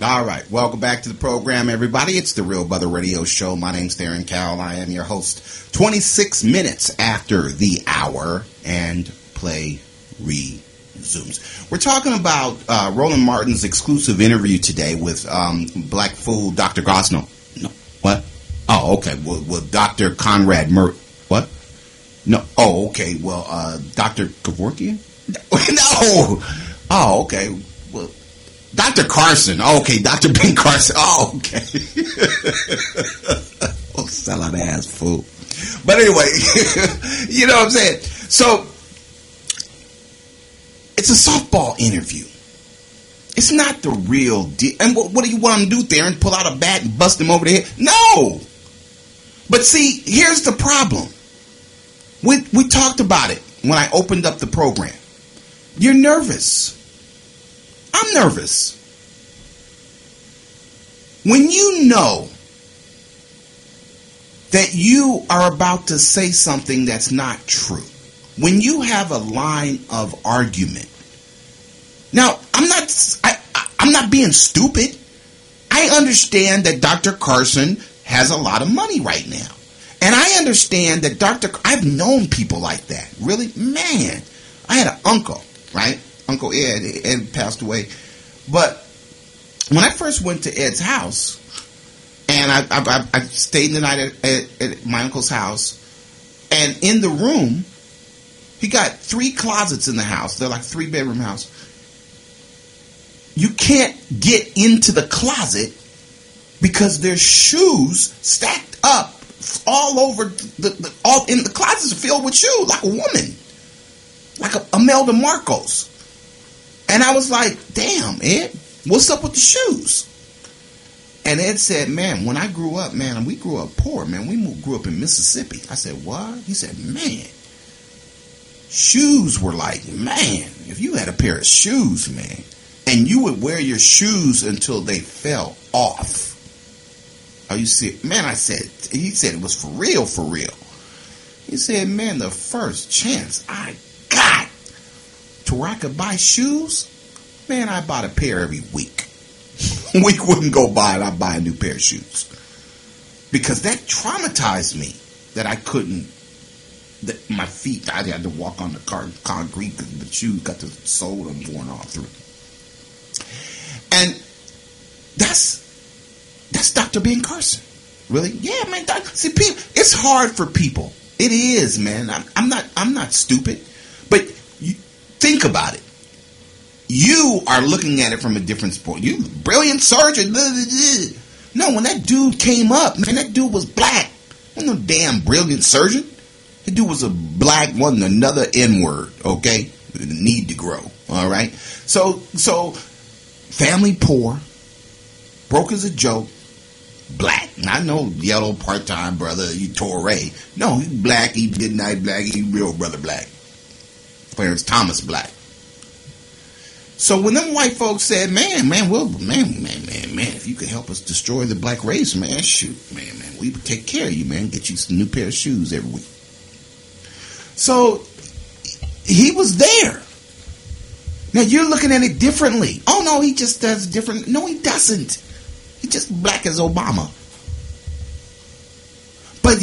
All right. Welcome back to the program, everybody. It's the Real Brother Radio Show. My name's Darren Cowell. I am your host. 26 minutes after the hour, and play resumes. We're talking about Roland Martin's exclusive interview today with Black Fool Dr. Gosnell. No. What? Oh, okay. Well, Dr. Conrad Murray. What? No. Oh, okay. Well, Dr. Kevorkian? No. Oh, okay. Well, Dr. Carson. Oh, okay. Dr. Ben Carson. Oh, okay. Oh, sellout ass fool. But anyway, you know what I'm saying? So, it's a softball interview. It's not the real deal. And what do you want him to do there? And pull out a bat and bust him over the head? No. But see, here's the problem. We talked about it when I opened up the program. You're nervous. I'm nervous. When you know that you are about to say something that's not true, when you have a line of argument. Now, I'm not being stupid. I understand that Dr. Carson has a lot of money right now. And I understand that I've known people like that. Really? Man, I had an uncle, right? Uncle Ed. Ed passed away. But when I first went to Ed's house, and I stayed the night at my uncle's house, and in the room, he got 3 closets in the house. They're like 3-bedroom house. You can't get into the closet because there's shoes stacked up all over all in the closets are filled with shoes, like a woman, like a Imelda Marcos. And I was like, damn, Ed, what's up with the shoes? And Ed said, man, when I grew up, man, we grew up poor, man. We grew up in Mississippi. I said, what? He said, man, shoes were like, man, if you had a pair of shoes, man, and you would wear your shoes until they fell off. Oh, you see, man, he said it was for real, for real. He said, man, the first chance I got to where I could buy shoes, man, I bought a pair every week. Week wouldn't go by and I'd buy a new pair of shoes. Because that traumatized me that I couldn't, that my feet, I had to walk on the concrete because the shoes got the sole and worn off through. And that's Dr. Ben Carson. Really? Yeah, man. See, people, it's hard for people. It is, man. I'm not stupid. But think about it. You are looking at it from a different point. You brilliant surgeon. No, when that dude came up, man, that dude was black. Wasn't no damn brilliant surgeon. The dude was a black one, another N-word, okay? Need to grow, all right? So family poor, broke as a joke, black. I know yellow part-time brother, you Torre. No, he's black, he midnight black, he real brother black. Clarence Thomas black. So when them white folks said, man, if you could help us destroy the black race, man, shoot, man, we would take care of you, man, get you some new pair of shoes every week. So he was there. Now you're looking at it differently. Oh no, he just does different. No, he doesn't. He's just black as Obama. But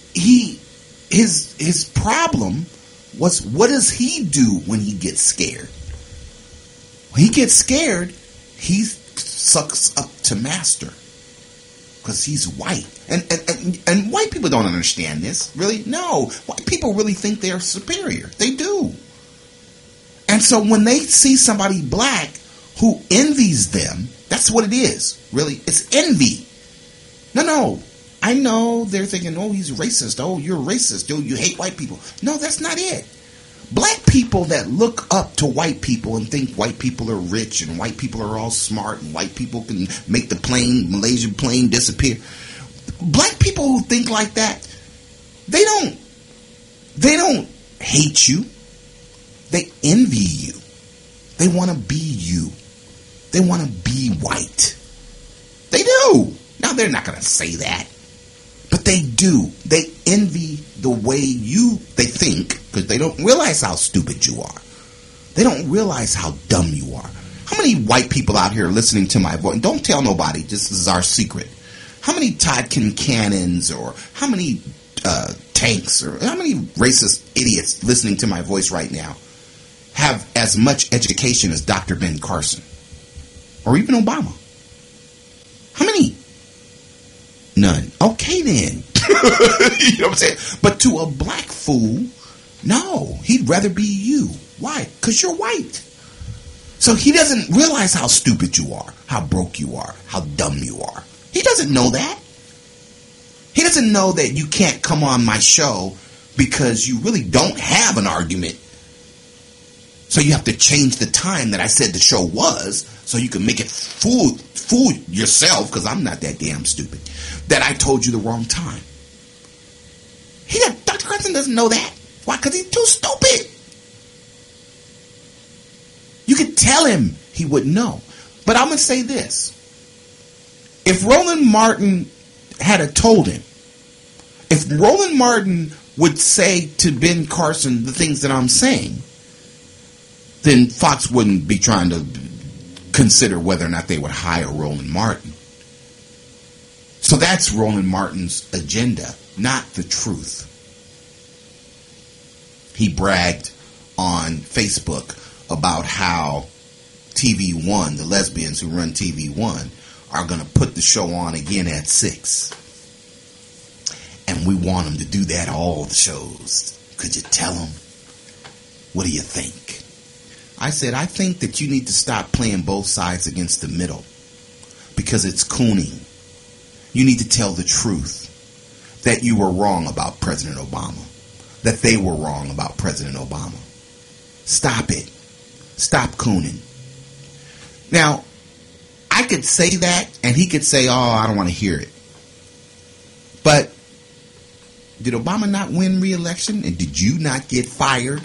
his problem was, what does he do when he gets scared? When he gets scared, he sucks up to master because he's white. And white people don't understand this, really. No, white people really think they're superior. They do. And so when they see somebody black who envies them, that's what it is, really. It's envy. No. I know they're thinking, oh, he's racist. Oh, you're racist. Oh, you hate white people. No, that's not it. Black people that look up to white people and think white people are rich and white people are all smart and white people can make the Malaysian plane disappear. Black people who think like that, they don't hate you. They envy you. They want to be you. They want to be white. They do. Now, they're not going to say that. But they do. They envy the way they think, because they don't realize how stupid you are. They don't realize how dumb you are, How many white people out here listening to my voice? Don't tell nobody. This is our secret. How many Todd Cannons or how many tanks or how many racist idiots listening to my voice right now have as much education as Dr. Ben Carson or even Obama? How many? None. Okay then. You know what I'm saying? But to a black fool, no, he'd rather be you. Why? Because you're white. So he doesn't realize how stupid you are, how broke you are, how dumb you are. He doesn't know that. He doesn't know that you can't come on my show because you really don't have an argument. So you have to change the time that I said the show was so you can make it fool yourself, because I'm not that damn stupid, that I told you the wrong time. Dr. Carson doesn't know that. Why? Because he's too stupid. You could tell him, he wouldn't know. But I'm going to say this. If Roland Martin had told him, if Roland Martin would say to Ben Carson the things that I'm saying, then Fox wouldn't be trying to consider whether or not they would hire Roland Martin. So that's Roland Martin's agenda, not the truth. He bragged on Facebook about how TV One, the lesbians who run TV One, are going to put the show on again at 6. And we want them to do that all the shows. Could you tell them? What do you think? I said, I think that you need to stop playing both sides against the middle, because it's cooning. You need to tell the truth, that you were wrong about President Obama, that they were wrong about President Obama. Stop it. Stop cooning. Now, I could say that, and he could say, oh, I don't want to hear it. But did Obama not win re-election? And did you not get fired?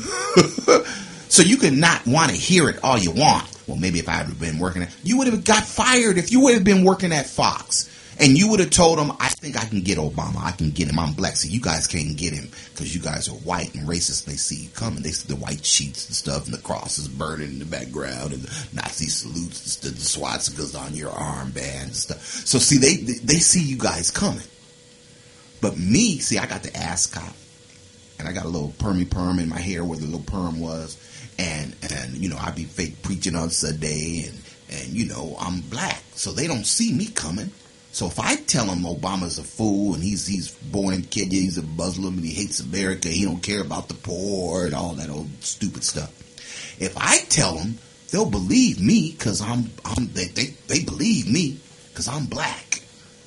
So you could not want to hear it all you want. Well, maybe if I had been working at... You would have got fired if you would have been working at Fox. And you would have told him, I think I can get Obama. I can get him. I'm black. So you guys can't get him because you guys are white and racist. They see you coming. They see the white sheets and stuff and the crosses burning in the background and the Nazi salutes, the swastikas on your armband and stuff. So see, they see you guys coming. But me, see, I got the ascot. And I got a little perm in my hair where the little perm was. And you know, I be fake preaching on Sunday. And you know, I'm black. So they don't see me coming. So if I tell him Obama's a fool and he's born in Kenya, he's a Muslim and he hates America, he don't care about the poor and all that old stupid stuff. If I tell them, they'll believe me because they believe me because I'm black.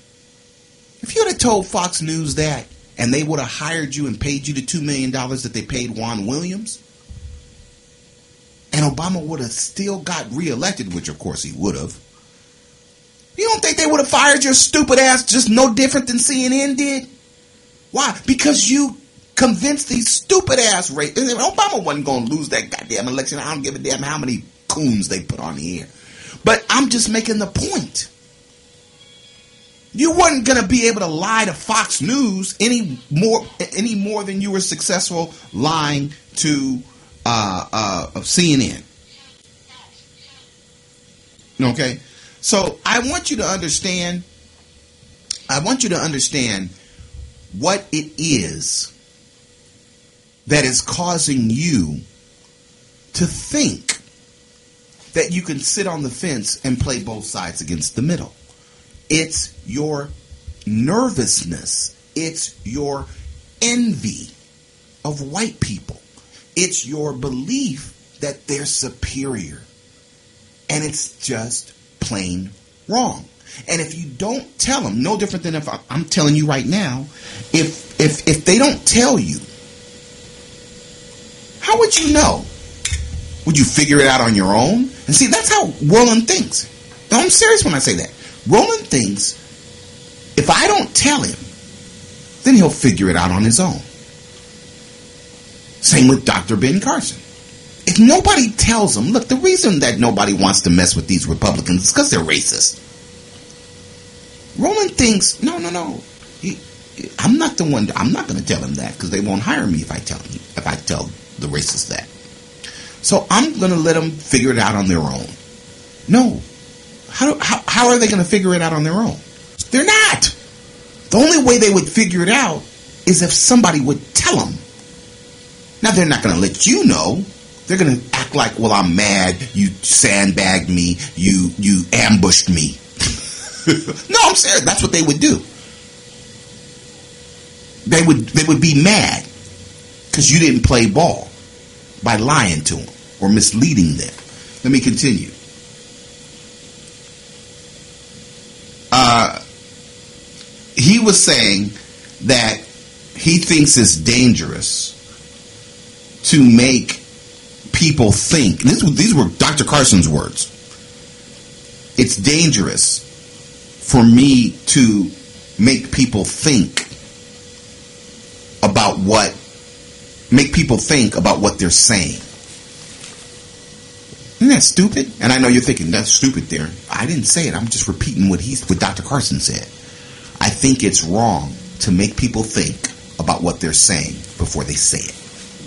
If you would have told Fox News that and they would have hired you and paid you the $2 million that they paid Juan Williams, and Obama would have still got reelected, which of course he would have, you don't think they would have fired your stupid ass just no different than CNN did? Why? Because you convinced these stupid ass racists. Obama wasn't going to lose that goddamn election. I don't give a damn how many coons they put on the air. But I'm just making the point. You weren't going to be able to lie to Fox News any more than you were successful lying to CNN. Okay? So I want you to understand what it is that is causing you to think that you can sit on the fence and play both sides against the middle. It's your nervousness. It's your envy of white people. It's your belief that they're superior. And it's just plain wrong. And if you don't tell them, no different than if I'm telling you right now, if they don't tell you, how would you know? Would you figure it out on your own? And see, that's how Roland thinks. No, I'm serious when I say that. Roland thinks if I don't tell him, then he'll figure it out on his own. Same with Dr. Ben Carson. If nobody tells them, look, the reason that nobody wants to mess with these Republicans is because they're racist. Roland thinks, no. I'm not the one. I'm not going to tell him that because they won't hire me if I tell the racists that. So I'm going to let them figure it out on their own. No. How are they going to figure it out on their own? They're not. The only way they would figure it out is if somebody would tell them. Now, they're not going to let you know. They're going to act like, well, I'm mad. You sandbagged me. You ambushed me. No, I'm serious. That's what they would do. They would be mad because you didn't play ball by lying to them or misleading them. Let me continue. He was saying that he thinks it's dangerous to make people think. These were Dr. Carson's words. It's dangerous for me to make people think about what they're saying. Isn't that stupid? And I know you're thinking, that's stupid there. I didn't say it. I'm just repeating what Dr. Carson said. I think it's wrong to make people think about what they're saying before they say it.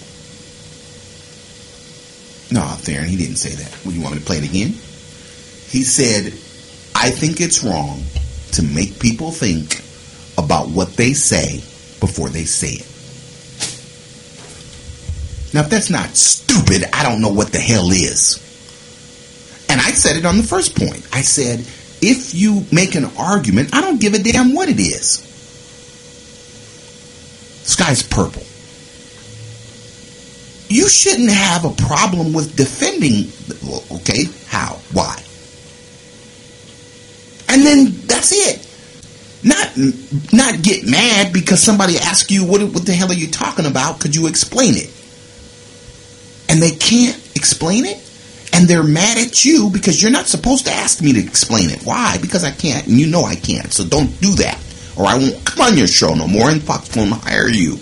No, Theron, he didn't say that. Well, you want me to play it again? He said, I think it's wrong to make people think about what they say before they say it. Now, if that's not stupid, I don't know what the hell is. And I said it on the first point. I said, if you make an argument, I don't give a damn what it is. The sky's purple. You shouldn't have a problem with defending. Well, okay, how? Why? And then that's it. Not get mad because somebody asks you, what the hell are you talking about? Could you explain it? And they can't explain it? And they're mad at you because you're not supposed to ask me to explain it. Why? Because I can't, and you know I can't. So don't do that, or I won't come on your show no more, and Fox won't hire you.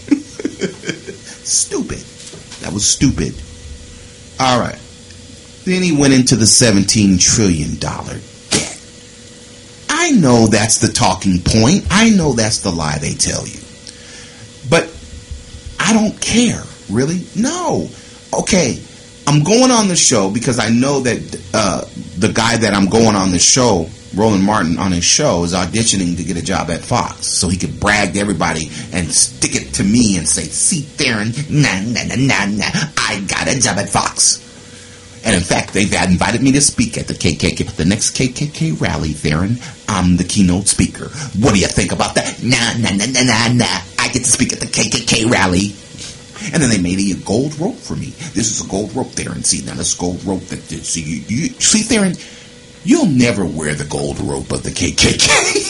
Stupid. That was stupid. All right. Then he went into the $17 trillion debt. I know that's the talking point. I know that's the lie they tell you. But I don't care. Really? No. Okay. I'm going on the show because I know that the guy that I'm going on the show, Roland Martin, on his show is auditioning to get a job at Fox. So he could brag to everybody and stick it to me and say, see, Theron, nah, I got a job at Fox. And in fact, they've invited me to speak at the the next KKK rally, Theron. I'm the keynote speaker. What do you think about that? Nah. I get to speak at the KKK rally. And then they made a gold rope for me. This is a gold rope, Theron. See, now this gold rope that see, Theron, you'll never wear the gold rope of the KKK.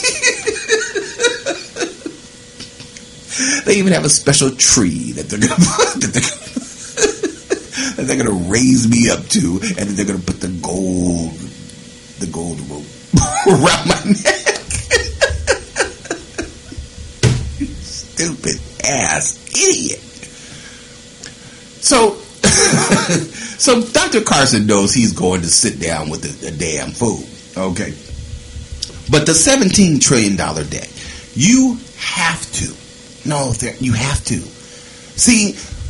They even have a special tree that they're gonna raise me up to, and then they're gonna put the gold rope around my neck. Stupid ass idiot. So Dr. Carson knows he's going to sit down with a damn fool. Okay. But the $17 trillion debt, you have to. No, you have to. See,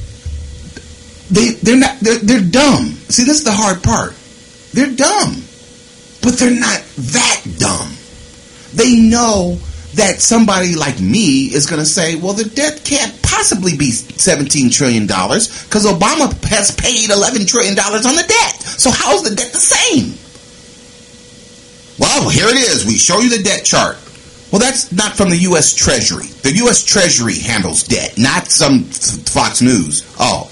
they're dumb. See, this is the hard part. They're dumb. But they're not that dumb. They know that somebody like me is going to say, well, the debt can't possibly be $17 trillion because Obama has paid $11 trillion on the debt. So how is the debt the same? Well, here it is. We show you the debt chart. Well, that's not from the U.S. Treasury. The U.S. Treasury handles debt, not some Fox News. Oh.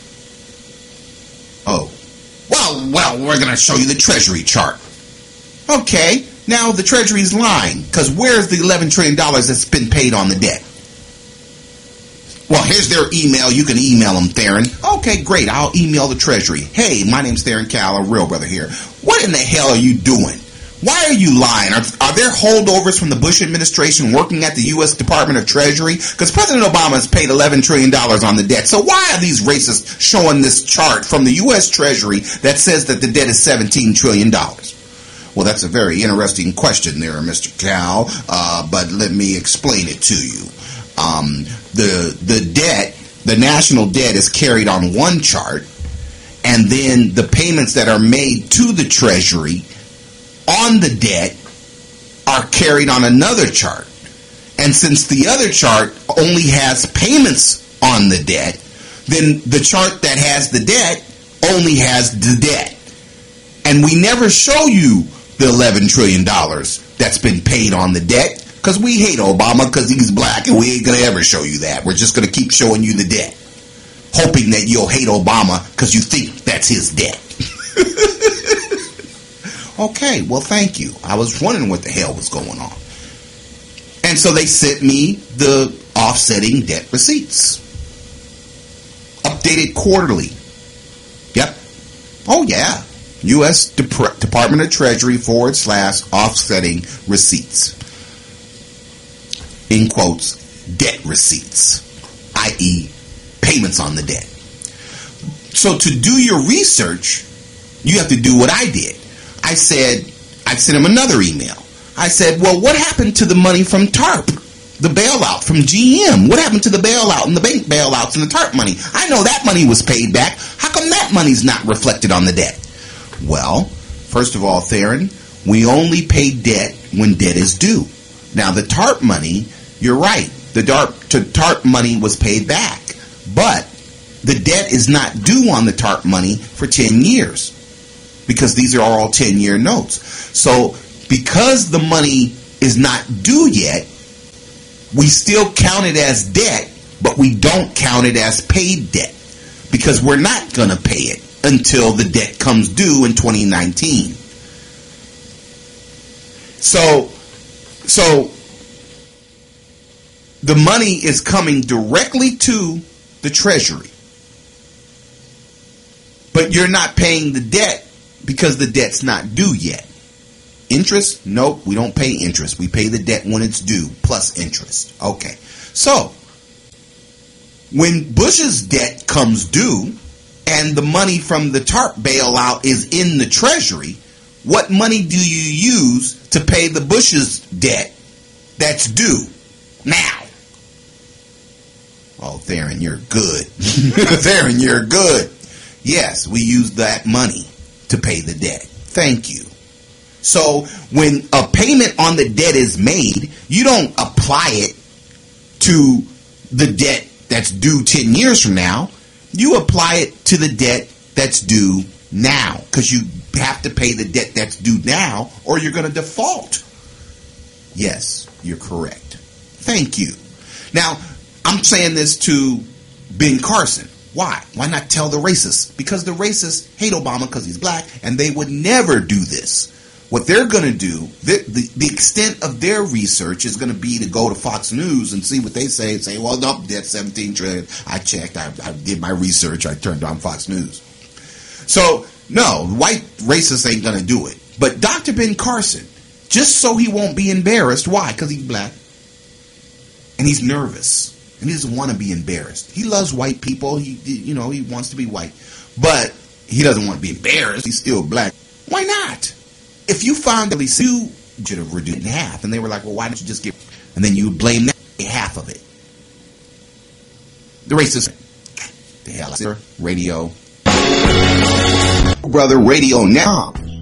Well, we're going to show you the Treasury chart. Okay. Now the Treasury's lying, because where's the $11 trillion that's been paid on the debt? Well, here's their email. You can email them, Theron. Okay, great. I'll email the Treasury. Hey, my name's Theron Cal, a real brother here. What in the hell are you doing? Why are you lying? Are there holdovers from the Bush administration working at the U.S. Department of Treasury? Because President Obama has paid $11 trillion on the debt. So why are these racists showing this chart from the U.S. Treasury that says that the debt is $17 trillion? Well, that's a very interesting question there, Mr. Cal, but let me explain it to you. The debt, the national debt is carried on one chart, and then the payments that are made to the Treasury on the debt are carried on another chart. And since the other chart only has payments on the debt, then the chart that has the debt only has the debt. And we never show you the $11 trillion that's been paid on the debt because we hate Obama because he's black, and we ain't going to ever show you that. We're just going to keep showing you the debt, hoping that you'll hate Obama because you think that's his debt. Okay, well, thank you. I was wondering what the hell was going on. And so they sent me the offsetting debt receipts. Updated quarterly. Yep. Oh, yeah. U.S. Department of Treasury / offsetting receipts. In quotes, debt receipts, i.e. payments on the debt. So to do your research, you have to do what I did. I sent him another email. I said, well, what happened to the money from TARP, the bailout from GM? What happened to the bailout and the bank bailouts and the TARP money? I know that money was paid back. How come that money's not reflected on the debt? Well, first of all, Theron, we only pay debt when debt is due. Now, the TARP money, you're right. The TARP money was paid back. But the debt is not due on the TARP money for 10 years because these are all 10-year notes. So because the money is not due yet, we still count it as debt, but we don't count it as paid debt because we're not going to pay it until the debt comes due in 2019. So the money is coming directly to the Treasury, but you're not paying the debt because the debt's not due yet. Interest? Nope, we don't pay interest. We pay the debt when it's due, plus interest. Okay. So, when Bush's debt comes due, and the money from the TARP bailout is in the Treasury, what money do you use to pay the Bush's debt that's due now? Oh, Theron, you're good. Theron, you're good. Yes, we use that money to pay the debt. Thank you. So when a payment on the debt is made, you don't apply it to the debt that's due 10 years from now. You apply it to the debt that's due now because you have to pay the debt that's due now or you're going to default. Yes, you're correct. Thank you. Now, I'm saying this to Ben Carson. Why? Why not tell the racists? Because the racists hate Obama because he's black and they would never do this. What they're going to do, the extent of their research is going to be to go to Fox News and see what they say and say, well, no, that's 17 trillion. I checked. I did my research. I turned on Fox News. So, no, white racists ain't going to do it. But Dr. Ben Carson, just so he won't be embarrassed. Why? Because he's black. And he's nervous. And he doesn't want to be embarrassed. He loves white people. He wants to be white. But he doesn't want to be embarrassed. He's still black. Why not? If you found that you should have reduced it in half, and they were like, well, why don't you just give, and then you blame that half of it. The racist, the hell, radio, brother, radio now.